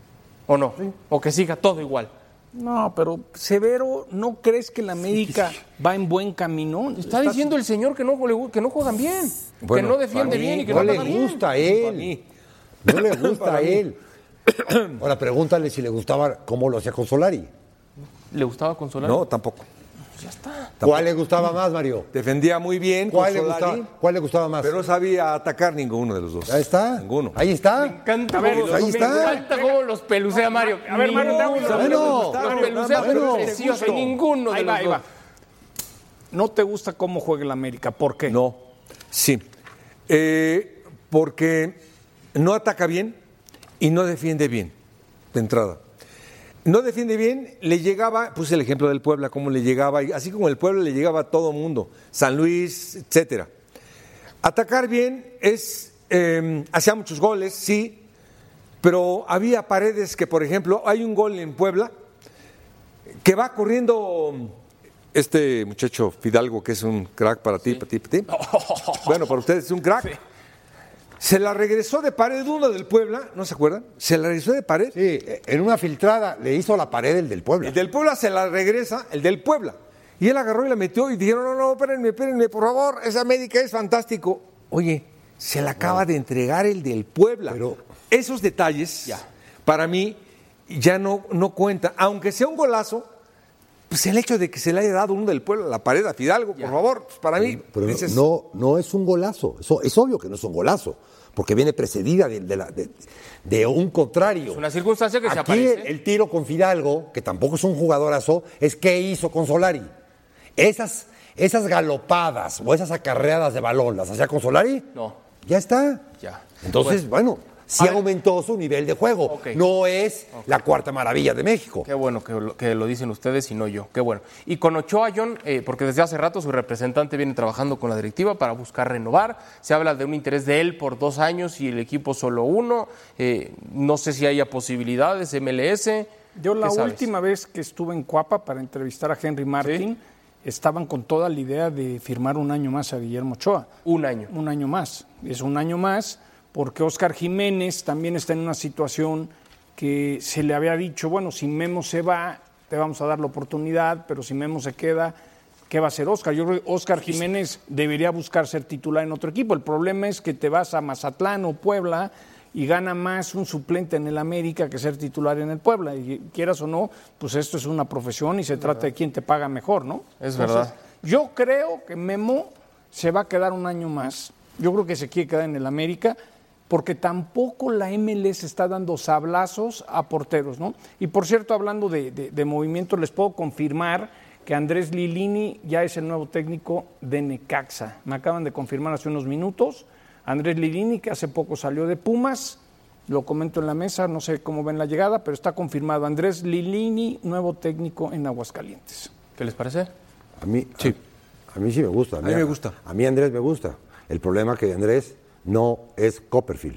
¿O no? Sí. ¿O que siga todo igual? No, pero Severo, ¿no crees que la América sí. va en buen camino? Está ¿Estás... diciendo el señor que no, que no juegan bien, bueno, que no defiende bien y que no, no juega bien. No le gusta a él. No le gusta a él. Ahora pregúntale si le gustaba cómo lo hacía con Solari. ¿Le gustaba con Solari? No, tampoco. Ya está. ¿Cuál le gustaba más, Mario? Defendía muy bien. ¿Cuál, le gustaba, ¿Cuál le gustaba más? Pero no sabía atacar ninguno de los dos. Ahí está. Ninguno. Ahí está. Me encanta, ver, cómo, ahí me está. encanta cómo los pelucea Mario. A ver, Mario, ninguno, bueno, los pelusea, pero es precioso. Ninguno de ahí los va, ahí dos. va. no te gusta cómo juega el América. ¿Por qué? No, sí. Eh, porque no ataca bien y no defiende bien, de entrada. No defiende bien, le llegaba, puse el ejemplo del Puebla, cómo le llegaba, así como el Puebla le llegaba a todo mundo, San Luis, etcétera. Atacar bien es, eh, hacía muchos goles, sí, pero había Paredes que, por ejemplo, hay un gol en Puebla que va corriendo este muchacho Fidalgo, que es un crack para ti, sí. para ti, para ti. Bueno, para ustedes es un crack. Sí. Se la regresó de pared uno del Puebla, ¿no se acuerdan? Se la regresó de pared. Sí, en una filtrada le hizo la pared el del Puebla. El del Puebla se la regresa, el del Puebla. Y él agarró y la metió y dijeron, no, no, espérenme, espérenme, por favor, esa América es fantástico. Oye, se la acaba no. de entregar el del Puebla. Pero esos detalles, ya. para mí, ya no, no cuentan. Aunque sea un golazo, pues el hecho de que se le haya dado uno del Puebla a la pared a Fidalgo, ya. por favor, pues para mí... Pero dices, no, no es un golazo, Eso, es obvio que no es un golazo. Porque viene precedida de, de, la, de, de un contrario. Es una circunstancia que Aquí se aparece. El, el tiro con Fidalgo, que tampoco es un jugadorazo, es qué hizo con Solari. Esas, esas galopadas o esas acarreadas de balón, ¿las hacía con Solari? No. Ya está. Ya. Entonces, bueno, bueno sí aumentó su nivel de juego. Okay. No es okay. la cuarta maravilla de México. Qué bueno que lo, que lo dicen ustedes y no yo. Qué bueno. Y con Ochoa, John, eh, porque desde hace rato su representante viene trabajando con la directiva para buscar renovar. Se habla de un interés de él por dos años y el equipo solo uno. Eh, no sé si haya posibilidades, M L S. Yo la última vez que estuve en Cuapa para entrevistar a Henry Martin, ¿sí? estaban con toda la idea de firmar un año más a Guillermo Ochoa. Un año. Un año más. Es un año más. Porque Óscar Jiménez también está en una situación que se le había dicho, bueno, si Memo se va, te vamos a dar la oportunidad, pero si Memo se queda, ¿qué va a hacer Óscar? Yo creo que Óscar Jiménez debería buscar ser titular en otro equipo. El problema es que te vas a Mazatlán o Puebla y gana más un suplente en el América que ser titular en el Puebla. Y quieras o no, pues esto es una profesión y se es trata verdad. de quién te paga mejor, ¿no? Es Entonces, verdad. Yo creo que Memo se va a quedar un año más. Yo creo que se quiere quedar en el América, porque tampoco la M L S está dando sablazos a porteros, ¿no? Y por cierto, hablando de, de, de movimiento, les puedo confirmar que Andrés Lilini ya es el nuevo técnico de Necaxa. Me acaban de confirmar hace unos minutos. Andrés Lilini, que hace poco salió de Pumas, lo comento en la mesa, no sé cómo ven la llegada, pero está confirmado. Andrés Lilini, nuevo técnico en Aguascalientes. ¿Qué les parece? A mí sí, a, a mí sí me gusta. A mí, a mí me gusta. A mí Andrés me gusta. El problema es que Andrés no es Copperfield.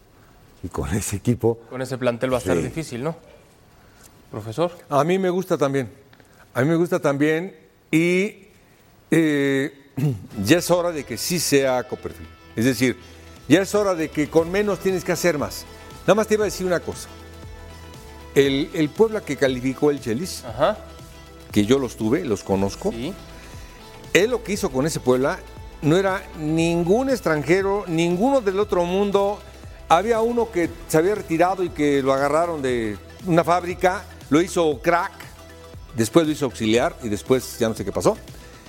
Y con ese equipo... Con ese plantel va a estar sí. difícil, ¿no? Profesor. A mí me gusta también. A mí me gusta también y eh, ya es hora de que sí sea Copperfield. Es decir, ya es hora de que con menos tienes que hacer más. Nada más te iba a decir una cosa. El, el Puebla que calificó el Chelis, Ajá. que yo los tuve, los conozco, sí. él lo que hizo con ese Puebla... No era ningún extranjero, ninguno del otro mundo. Había uno que se había retirado y que lo agarraron de una fábrica, lo hizo crack, después lo hizo auxiliar y después ya no sé qué pasó.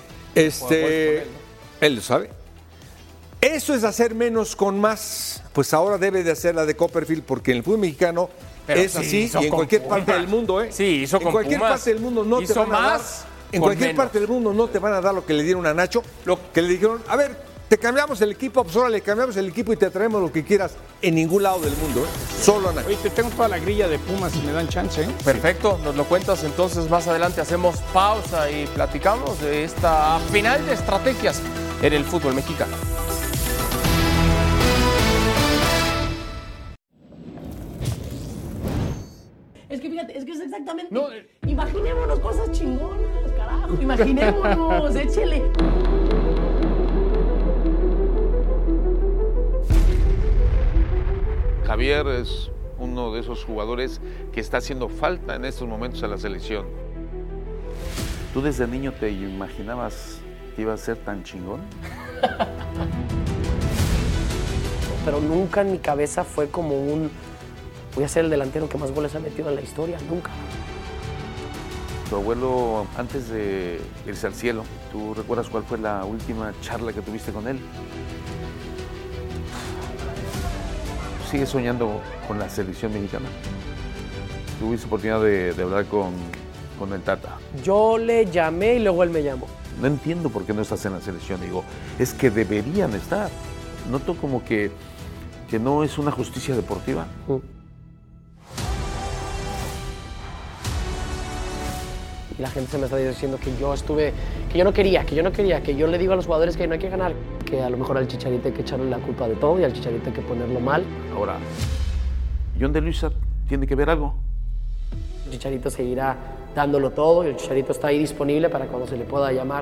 Este, él, ¿no? él lo sabe. Eso es hacer menos con más. Pues ahora debe de hacer la de Copperfield porque en el fútbol mexicano Pero es así y en cualquier Pumas. parte del mundo, ¿eh? Sí, hizo en con cualquier Pumas. parte del mundo no hizo te van a más. dar. En cualquier menos. parte del mundo no te van a dar lo que le dieron a Nacho, lo que le dijeron, a ver, te cambiamos el equipo, pues ahora le cambiamos el equipo y te traemos lo que quieras en ningún lado del mundo, ¿eh? Solo a Nacho. Oye, te tengo toda la grilla de Pumas si me dan chance, ¿eh? Perfecto, nos lo cuentas entonces más adelante, hacemos pausa y platicamos de esta final de estrategias en el fútbol mexicano. Es que fíjate, es que es exactamente... No, eh... Imaginémonos cosas chingonas, carajo. Imaginémonos, échele. Javier es uno de esos jugadores que está haciendo falta en estos momentos a la selección. ¿Tú desde niño te imaginabas que iba a ser tan chingón? Pero nunca en mi cabeza fue como un... Voy a ser el delantero que más goles ha metido en la historia, nunca. Tu abuelo, antes de irse al cielo, ¿tú recuerdas cuál fue la última charla que tuviste con él? ¿Sigues soñando con la selección mexicana? ¿Tuviste oportunidad de, de hablar con, con el Tata? Yo le llamé y luego él me llamó. no entiendo por qué no estás en la selección. Digo, es que deberían estar. Noto como que, que no es una justicia deportiva. Y la gente se me está diciendo que yo estuve, que yo no quería, que yo no quería, que yo le digo a los jugadores que no hay que ganar, que a lo mejor al Chicharito hay que echarle la culpa de todo y al Chicharito hay que ponerlo mal. Ahora, ¿John de Luisa tiene que ver algo? El Chicharito seguirá dándolo todo y el Chicharito está ahí disponible para cuando se le pueda llamar.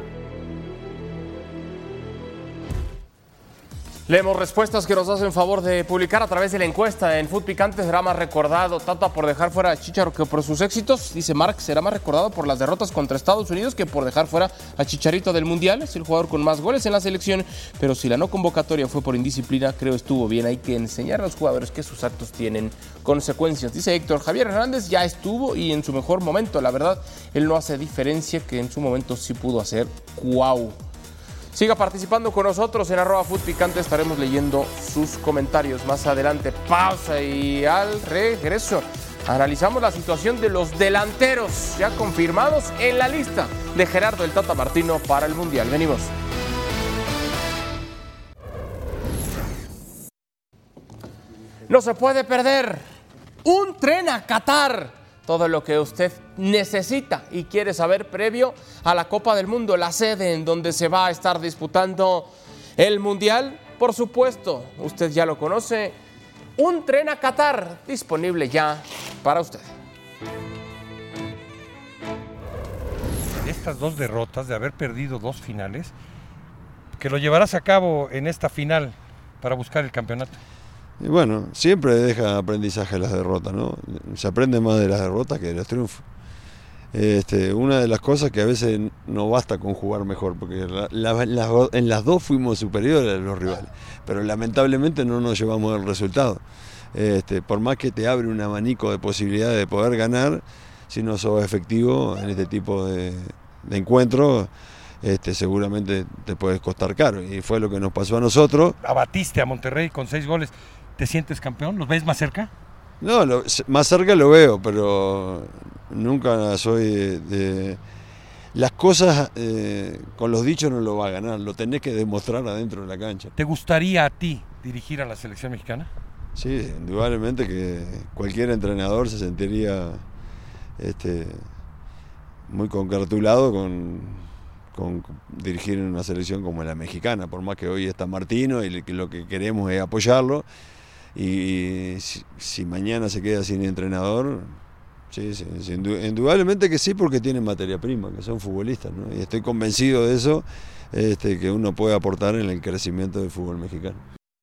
Leemos respuestas que nos hacen favor de publicar a través de la encuesta en Fut Picante. ¿Será más recordado Tata por dejar fuera a Chicharo que por sus éxitos? Dice Mark, será más recordado por las derrotas contra Estados Unidos que por dejar fuera a Chicharito del Mundial. Es el jugador con más goles en la selección, pero si la no convocatoria fue por indisciplina, creo estuvo bien. Hay que enseñar a los jugadores que sus actos tienen consecuencias. Dice Héctor, Javier Hernández ya estuvo y en su mejor momento. La verdad, él no hace diferencia que en su momento sí pudo hacer. ¡Guau! Siga participando con nosotros en arroba Fut Picante, estaremos leyendo sus comentarios más adelante. Pausa y al regreso analizamos la situación de los delanteros ya confirmados en la lista de Gerardo el Tata Martino para el Mundial. Venimos. No se puede perder un tren a Qatar. Todo lo que usted necesita y quiere saber previo a la Copa del Mundo, la sede en donde se va a estar disputando el Mundial. Por supuesto, usted ya lo conoce, un tren a Qatar disponible ya para usted. Estas dos derrotas, de haber perdido dos finales, que lo llevarás a cabo en esta final para buscar el campeonato. Y bueno, siempre deja aprendizaje las derrotas, ¿no? Se aprende más de las derrotas que de los triunfos. Este, una de las cosas que a veces no basta con jugar mejor, porque la, la, la, en las dos fuimos superiores a los rivales, pero lamentablemente no nos llevamos el resultado. Este, por más que te abre un abanico de posibilidades de poder ganar, si no sos efectivo en este tipo de, de encuentros, este, seguramente te puede costar caro, y fue lo que nos pasó a nosotros. Abatiste a Monterrey con seis goles. ¿Te sientes campeón? ¿Los ves más cerca? No, lo, más cerca lo veo, pero nunca soy de... de las cosas eh, con los dichos no lo va a ganar, lo tenés que demostrar adentro de la cancha. ¿Te gustaría a ti dirigir a la selección mexicana? Sí, indudablemente que cualquier entrenador se sentiría este, muy congratulado con, con dirigir en una selección como la mexicana, por más que hoy está Martino y lo que queremos es apoyarlo. Y si, si mañana se queda sin entrenador, sí, sí, sí, indudablemente que sí, porque tienen materia prima, que son futbolistas, ¿no? Y estoy convencido de eso, este, que uno puede aportar en el crecimiento del fútbol mexicano.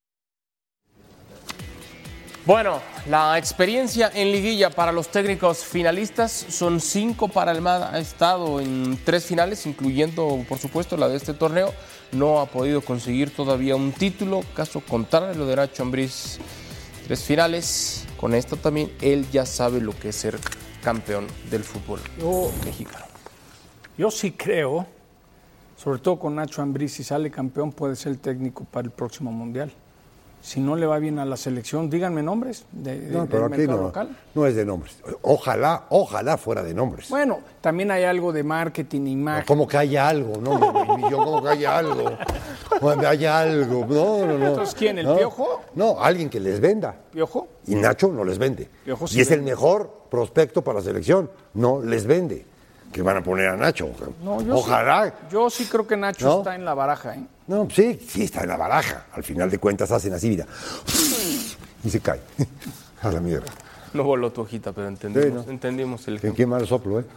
Bueno, la experiencia en liguilla para los técnicos finalistas son cinco para Almada. Ha estado en tres finales, incluyendo, por supuesto, la de este torneo. No ha podido conseguir todavía un título. Caso contrario, lo de Nacho Ambriz, tres finales. Con esta también, él ya sabe lo que es ser campeón del fútbol yo, mexicano. Yo sí creo, sobre todo con Nacho Ambriz, si sale campeón, puede ser el técnico para el próximo Mundial. Si no le va bien a la selección, díganme nombres de, de, no, pero del aquí mercado no, local. No es de nombres. Ojalá, ojalá fuera de nombres. Bueno, también hay algo de marketing, imagen. Como que haya algo, ¿no? Yo como que haya algo. Cuando haya algo. No, no, no. ¿Entonces quién? ¿El no, Piojo? No, alguien que les venda. ¿Piojo? Y Nacho no les vende. Piojo sí y es vende. el mejor prospecto para la selección. No les vende. Que van a poner a Nacho. No, yo ojalá. Sí, yo sí creo que Nacho ¿No? está en la baraja, ¿eh? No, sí, sí está en la baraja. Al final de cuentas hacen así, mira. Y se cae. A la mierda. No voló tu hojita, pero entendimos, Sí, ¿no? entendimos el Qué, qué mal soplo, ¿eh?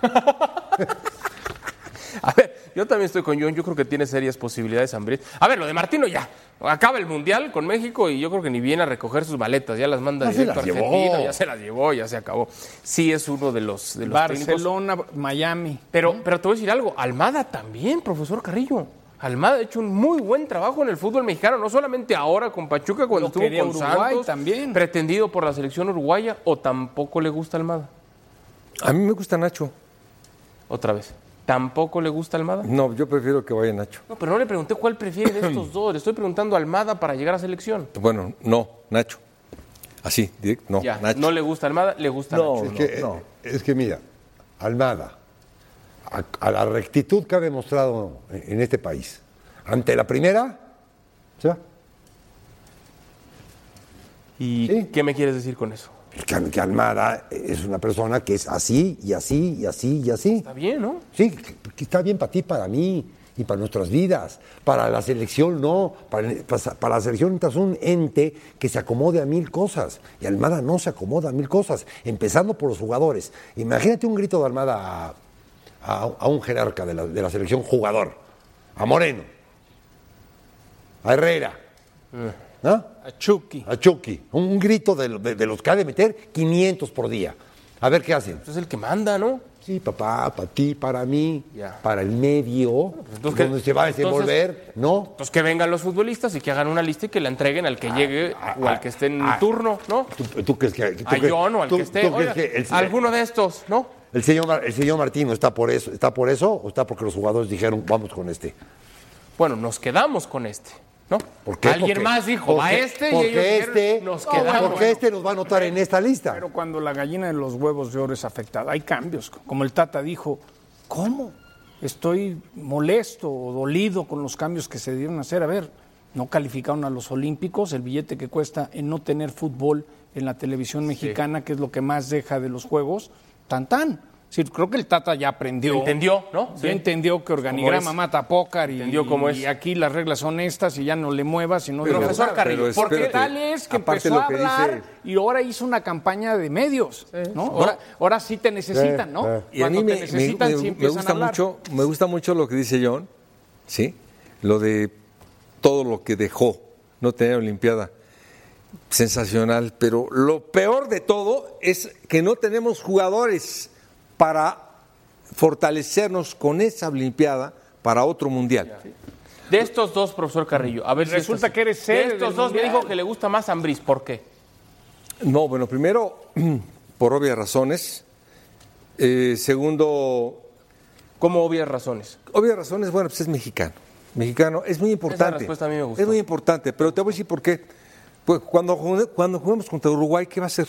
A ver, yo también estoy con John, yo creo que tiene serias posibilidades Ambriz. A ver, lo de Martino ya, acaba el Mundial con México y yo creo que ni viene a recoger sus maletas, ya las manda Ya se directo a las llevó. Argentina, ya se las llevó, ya se acabó. Sí es uno de los, de los Barcelona, técnicos. Miami. Pero, pero te voy a decir algo, Almada también, profesor Carrillo. Almada ha hecho un muy buen trabajo en el fútbol mexicano, no solamente ahora con Pachuca, cuando Lo estuvo quería con Uruguay Santos, también. pretendido por la selección uruguaya, o tampoco le gusta Almada. A mí me gusta Nacho. Otra vez. ¿Tampoco le gusta Almada? No, yo prefiero que vaya Nacho. No, pero no le pregunté cuál prefiere de estos dos. Le estoy preguntando a Almada para llegar a selección. Bueno, no, Nacho. Así, directo, no, Ya, Nacho. no le gusta Almada, le gusta No, Nacho. Es que, no. es que mira, Almada, a, a la rectitud que ha demostrado en este país. Ante la primera, se va. ¿Y ¿Sí? qué me quieres decir con eso? Que, que Almada es una persona que es así, y así, y así, y así. Está bien, ¿no? Sí, que, que está bien para ti, para mí, y para nuestras vidas. Para la selección, no. Para, para la selección necesitas un ente que se acomode a mil cosas. Y Almada no se acomoda a mil cosas, empezando por los jugadores. Imagínate un grito de Almada a, a, a un jerarca de la, de la selección jugador. A Moreno. A Herrera. ¿No? A Chucky. A Chucky. Un grito de, de, de los que ha de meter quinientos por día. A ver qué hacen. Es el que manda, ¿no? Sí, papá, para ti, para mí, ya. para el medio, bueno, pues donde que, se va a desenvolver, entonces, ¿no? Pues que vengan los futbolistas y que hagan una lista y que la entreguen al que ah, llegue ah, o al que esté en ah, turno, ¿no? ¿Tú, tú crees que...? Tú a John o al tú, que esté, oiga, que el, alguno de estos, ¿no? El señor, el señor Martino está por eso, ¿está por eso o está porque los jugadores dijeron, vamos con este? Bueno, nos quedamos con este. ¿No? ¿Por qué? Alguien porque, más dijo, a este porque y ellos este, dijeron, nos quedamos. Porque bueno, este nos va a anotar en esta lista. Pero cuando la gallina de los huevos de oro es afectada, hay cambios. Como el Tata dijo, ¿cómo? Estoy molesto o dolido con los cambios que se dieron a hacer. A ver, no calificaron a los Olímpicos, el billete que cuesta en no tener fútbol en la televisión mexicana, sí. que es lo que más deja de los juegos, tan tan. Sí, creo que el Tata ya aprendió. Entendió, ¿no? Sí. Ya entendió que organigrama mata pócar y, cómo es. y aquí las reglas son estas y ya no le muevas y no pero, profesor Carrillo, porque tal es que empezó a hablar dice... y ahora hizo una campaña de medios, sí. ¿no? Ahora, no. ahora sí te necesitan, ¿no? Sí. Y a mí me, necesitan, me, sí me gusta mucho, me gusta mucho lo que dice John, ¿sí? Lo de todo lo que dejó no tener Olimpiada. Sensacional, pero lo peor de todo es que no tenemos jugadores para fortalecernos con esa Olimpiada para otro mundial. De estos dos, profesor Carrillo, a ver si resulta que eres sede de estos dos mundial. Me dijo que le gusta más Ambriz, ¿por qué? No, bueno, primero, por obvias razones. Eh, segundo... ¿Cómo obvias razones? Obvias razones, bueno, pues es mexicano. Mexicano, es muy importante. Esa respuesta a mí me gusta. Es muy importante, pero te voy a decir por qué. Pues cuando, cuando juguemos contra Uruguay, ¿qué va a hacer?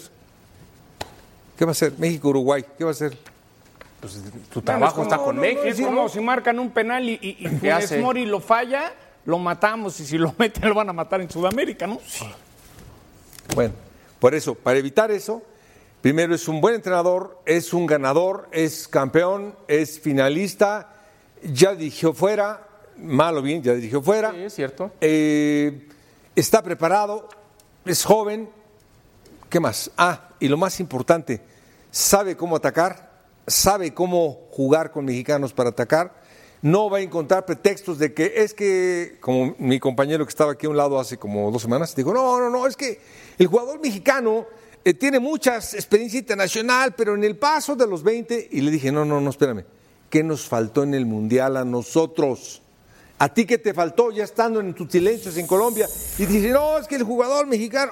¿Qué va a hacer? México-Uruguay, ¿qué va a hacer? Pues tu trabajo bueno, está con no, México. Es como si marcan un penal y, y, y Funes Mori lo falla, lo matamos y si lo meten lo van a matar en Sudamérica, ¿no? Sí. Bueno, por eso, para evitar eso, primero es un buen entrenador, es un ganador, es campeón, es finalista, ya dirigió fuera, mal o bien, ya dirigió fuera. Sí, es cierto. Eh, está preparado, es joven. ¿Qué más? Ah, y lo más importante, sabe cómo atacar, sabe cómo jugar con mexicanos para atacar, no va a encontrar pretextos de que es que, como mi compañero que estaba aquí a un lado hace como dos semanas, dijo, no, no, no, es que el jugador mexicano eh, tiene mucha experiencia internacional, pero en el paso de los veinte, y le dije, no, no, no, espérame, ¿qué nos faltó en el Mundial a nosotros? ¿A ti qué te faltó ya estando en tus silencios en Colombia? Y dice, no, es que el jugador mexicano...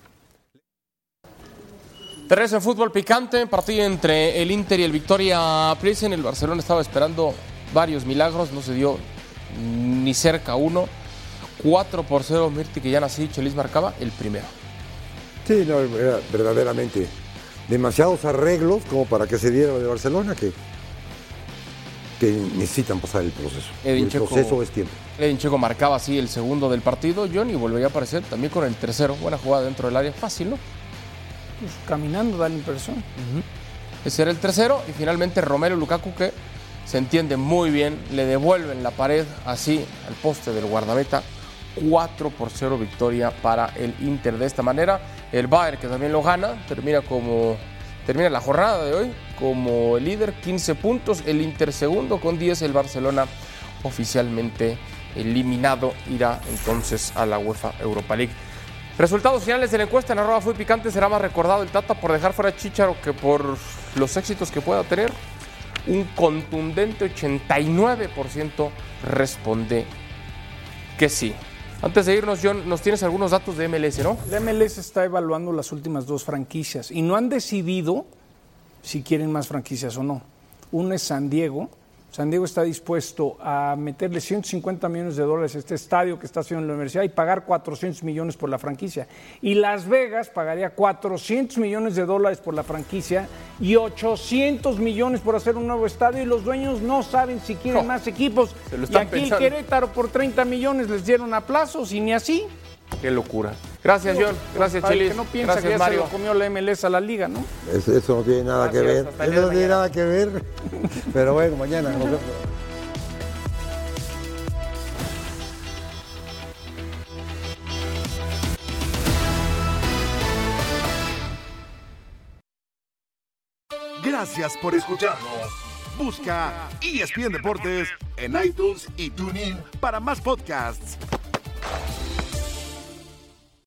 Teresa en fútbol picante, partido entre el Inter y el Victoria Pilsen. El Barcelona estaba esperando varios milagros, no se dio ni cerca uno. cuatro por cero, Mirti, que ya nací, Chelis marcaba el primero. Sí, no, era verdaderamente demasiados arreglos como para que se diera lo de Barcelona, que, que necesitan pasar el proceso. Edin el Checo, proceso es tiempo. Edin Checo marcaba así el segundo del partido, Johnny volvería a aparecer también con el tercero. Buena jugada dentro del área, fácil, ¿no? Pues caminando da la impresión. Uh-huh. Ese era el tercero y finalmente Romelu Lukaku, que se entiende muy bien, le devuelven la pared así al poste del guardameta. cuatro por cero victoria para el Inter. De esta manera el Bayern, que también lo gana, termina como termina la jornada de hoy como el líder, quince puntos, el Inter segundo con diez, el Barcelona oficialmente eliminado, irá entonces a la UEFA Europa League. Resultados finales de la encuesta en arroba Fútbol Picante. Será más recordado el Tata por dejar fuera a Chícharo que por los éxitos que pueda tener. Un contundente ochenta y nueve por ciento responde que sí. Antes de irnos, John, nos tienes algunos datos de M L S, ¿no? La M L S está evaluando las últimas dos franquicias y no han decidido si quieren más franquicias o no. Una es San Diego, San Diego está dispuesto a meterle ciento cincuenta millones de dólares a este estadio que está haciendo en la universidad y pagar cuatrocientos millones por la franquicia. Y Las Vegas pagaría cuatrocientos millones de dólares por la franquicia y ochocientos millones por hacer un nuevo estadio, y los dueños no saben si quieren oh, más equipos. Y aquí pensando. El Querétaro por treinta millones les dieron a plazos y ni así. Qué locura. Gracias, John. Gracias, Chelis. Que no piensa Gracias, que ya Mario. se lo comió la M L S a la liga, ¿no? Eso, eso no tiene nada Gracias, que ver. hasta Eso no mañana. tiene nada que ver. Pero bueno, mañana nos vemos. Gracias por escucharnos. Busca E S P N Deportes en iTunes y TuneIn para más podcasts.